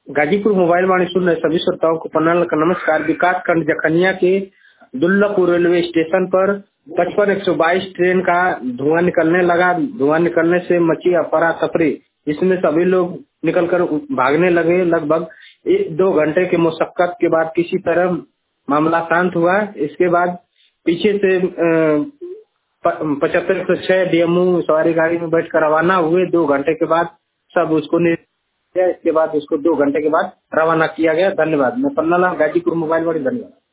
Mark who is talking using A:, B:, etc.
A: Ghazipur mobile वाणी सुन रहे सभी श्रोताओं को प्रणाम का नमस्कार। विकास खंड जखनिया के दुल्लभपुर रेलवे स्टेशन पर 55-122 ट्रेन का धुआं निकलने लगा। धुआं निकलने से मची अफरा तफरी, इसमें सभी लोग निकलकर भागने लगे। लगभग 1-2 घंटे के मुशक्कत के बाद किसी तरह मामला शांत हुआ। इसके बाद पीछे से 75-106 DMU सवारी गाड़ी में बैठकर रवाना हुए। 2 घंटे के बाद सब उसको इसके बाद उसको 2 घंटे के बाद रवाना किया गया। धन्यवाद। मैं पन्नालाल, गाजीपुर मोबाइल वाली। धन्यवाद।